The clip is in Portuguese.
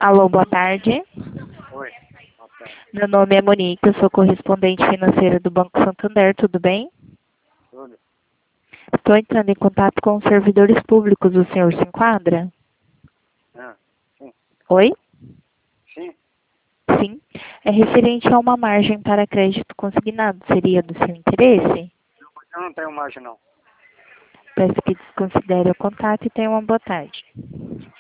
Alô, boa tarde. Oi, boa tarde. Meu nome é Monique, eu sou correspondente financeira do Banco Santander, tudo bem? Tudo? Estou entrando em contato com os servidores públicos, o senhor se enquadra? Ah, sim. Oi? Sim? Sim. É referente a uma margem para crédito consignado, seria do seu interesse? Eu não tenho margem, não. Peço que desconsidere o contato e tenha uma boa tarde.